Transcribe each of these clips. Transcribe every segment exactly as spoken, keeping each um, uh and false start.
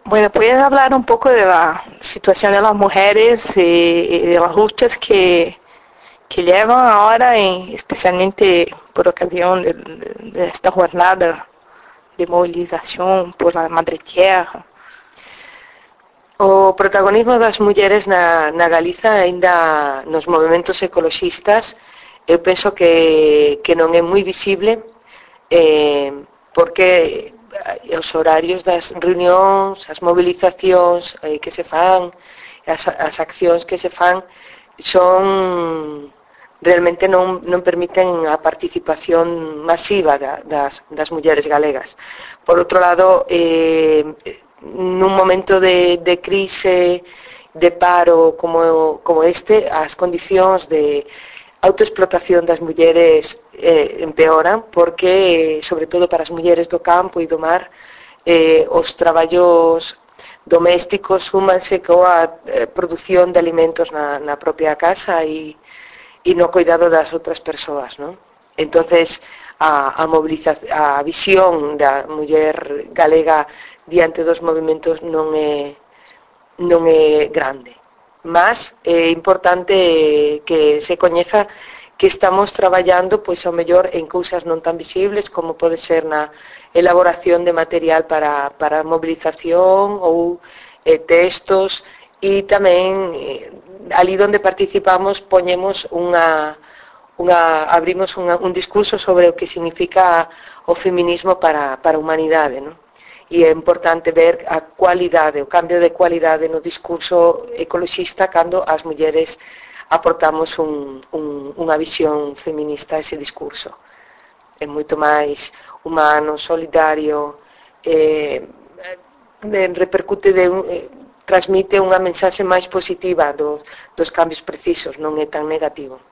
Bueno, ¿puedes hablar un poco de la situación de las mujeres y de las luchas que, que llevan ahora, en, especialmente por ocasión de, de, de esta jornada de movilización por la Madre Tierra? O protagonismo das mulleres na, na Galiza, aínda nos movimentos ecoloxistas, eu penso que, que non é moi visible, eh, porque os horarios das reunións, as movilizacións eh, que se fan, as, as accións que se fan, son realmente non, non permiten a participación masiva da, das, das mulleres galegas. Por outro lado, eh, nun momento de, de crise, de paro como, como este, as condicións de autoexplotación das mulleres eh, empeoran, porque, sobre todo para as mulleres do campo e do mar, eh, os traballos domésticos súmanse coa eh, produción de alimentos na, na propia casa e, e no cuidado das outras persoas, non? Entonces, a, a, movilización, a visión da muller galega diante dos movimentos non é, non é grande. Mas é importante que se coñeza que estamos traballando, pois ao mellor, en cousas non tan visibles, como pode ser na elaboración de material para, para movilización ou eh, textos, e tamén eh, ali onde participamos poñemos unha, unha abrimos unha, un discurso sobre o que significa o feminismo para, para a humanidade, non? E é importante ver a cualidade, o cambio de cualidade no discurso ecoloxista cando as mulleres aportamos un, un, unha visión feminista a ese discurso. É moito máis humano, solidario, eh, repercute de, eh, transmite unha mensaxe máis positiva do, dos cambios precisos, non é tan negativo.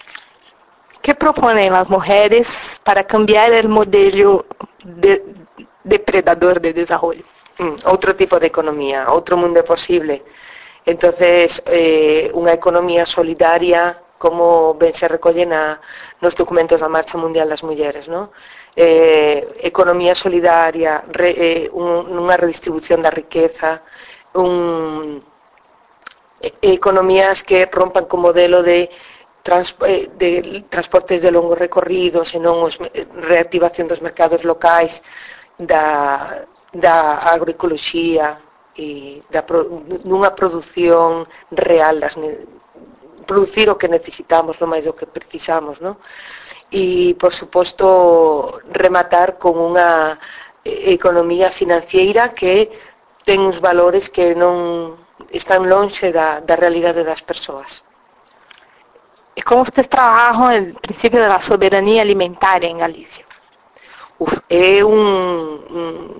¿Qué proponen las mujeres para cambiar el modelo de, depredador de desarrollo? Mm, outro tipo de economía, outro mundo posible. Entonces, eh, unha economía solidaria, como ben se recolle na, nos documentos da Marcha Mundial das Mulleres, ¿no? Eh, economía solidaria, re, eh, un, unha redistribución da riqueza, un, eh, economías que rompan co modelo de Trans, de transportes de longo recorrido, senón os, reactivación dos mercados locais, da, da agroecoloxía e da, nunha produción real, das, producir o que necesitamos, non máis do que precisamos, non? E, por suposto, rematar con unha economía financiera que ten uns valores que non están lonxe da, da realidade das persoas. ¿Y cómo ustedes trabajan el principio de la soberanía alimentaria en Galicia? Uf, é un, un,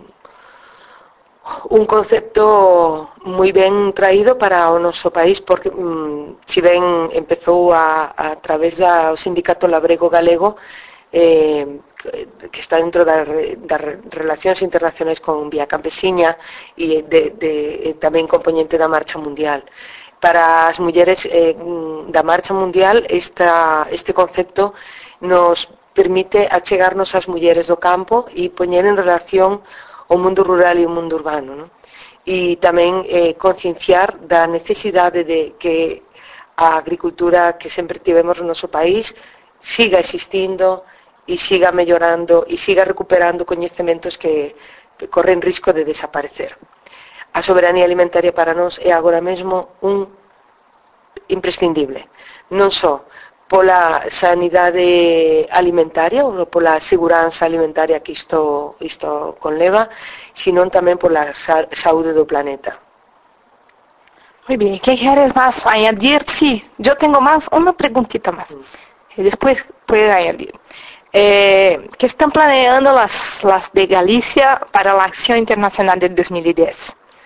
un concepto moi ben traído para o noso país, porque um, si ben empezou a, a través do Sindicato Labrego Galego, eh, que está dentro das da relacións internacionais con Vía Campesiña e de, de, de, tamén componente da Marcha Mundial. Para as mulleres eh, da Marcha Mundial, esta, este concepto nos permite achegarnos ás mulleres do campo e poñer en relación o mundo rural e o mundo urbano, non? E tamén eh, concienciar da necesidade de que a agricultura que sempre tivemos no noso país siga existindo e siga mellorando e siga recuperando coñecementos que corren risco de desaparecer. A soberanía alimentaria para nós é agora mesmo un imprescindible, non só pola sanidade alimentaria ou pola seguranza alimentaria que isto, isto conleva, sino tamén pola sa saúde do planeta. Muy bien, ¿qué quieres más añadir? Sí, yo tengo más, una preguntita más, y después puedes añadir. Eh, ¿Qué están planeando las, las de Galicia para la Acción Internacional del dos mil diez?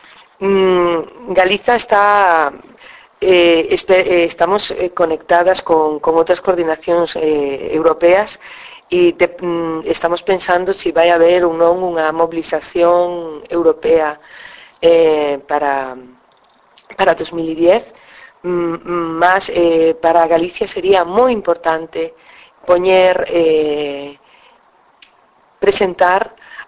Galiza está, eh, eh, estamos eh, conectadas con, con outras coordinacións eh, europeas e te, mm, estamos pensando se si vai haber ou non unha mobilización europea eh, para, para dos mil diez, mm, mas eh, para Galicia sería moi importante poñer, eh, presentar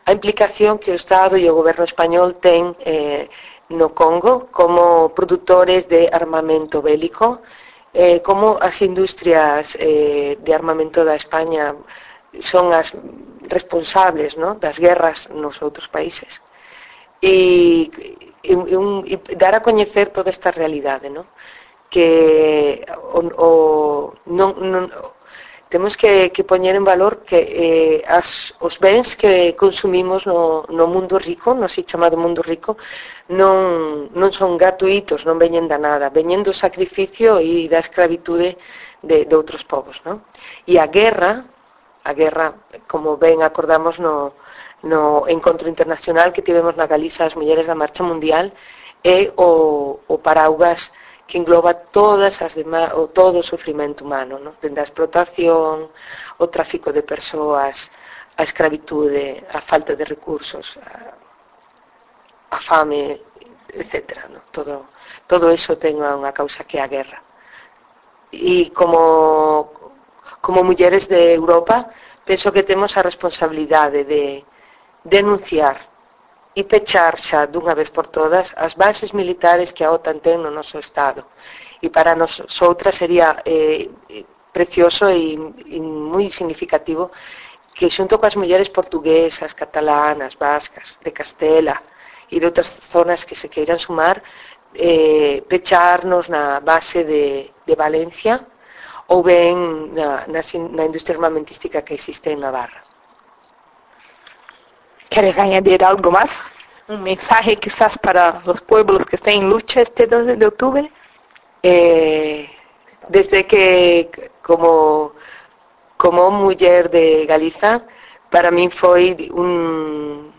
a implicación que o Estado e o goberno español ten eh, no Congo como produtores de armamento bélico, eh, como as industrias eh, de armamento da España son as responsables, ¿no?, das guerras nos outros países. E, e, un, e dar a coñecer toda esta realidade, ¿no?, que o, o, non, non, temos que, que poñer en valor que eh, as, os bens que consumimos no, no mundo rico, no así chamado mundo rico, non, non son gratuitos, non veñen da nada, veñen do sacrificio e da escravitude de, de outros povos, ¿no? E a guerra, a guerra, como ben acordamos no, no encontro internacional que tivemos na Galiza as mulleres da Marcha Mundial, é o, o paraugas que engloba todas as demás, o todo o sufrimento humano, ¿no?, dende a explotación, o tráfico de persoas, a escravitude, a falta de recursos, a, a fame, etcétera, ¿no? Todo, todo eso ten unha causa que é a guerra. E como, como mulleres de Europa, penso que temos a responsabilidade de denunciar e pechar xa dunha vez por todas as bases militares que a OTAN ten no noso Estado. E para nos outras sería eh, precioso e, e moi significativo que xunto coas mulleres portuguesas, catalanas, vascas, de Castela e de outras zonas que se queiran sumar, eh, pecharnos na base de, de Valencia ou ben na, na, na industria armamentística que existe en Navarra. ¿Quieres añadir algo más? ¿Un mensaje quizás para los pueblos que estén en lucha este dos de octubre? Eh, desde que, como, como muller de Galiza, para mí foi un,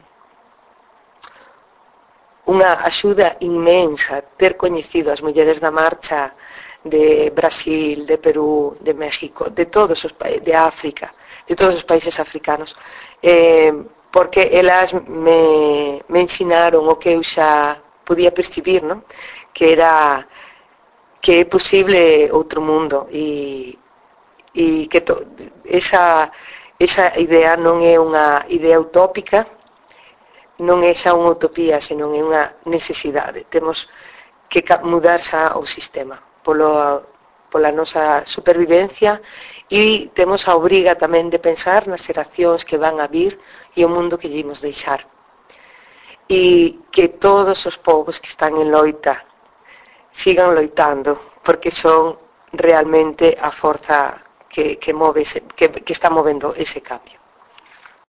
unha axuda inmensa ter coñecido as mulleres da marcha de Brasil, de Perú, de México, de todos os países, de África, de todos os países africanos, eh, porque elas me, me ensinaron o que eu xa podía percibir, ¿no?, que era que é posible outro mundo e, e que to, esa, esa idea non é unha idea utópica, non é xa unha utopía, senón é unha necesidade. Temos que mudar xa o sistema polo, pola nosa supervivencia e temos a obriga tamén de pensar nas xeracións que van a vir e o mundo que lle imos deixar. E que todos os povos que están en loita sigan loitando, porque son realmente a forza que, que, move ese, que, que está movendo ese cambio.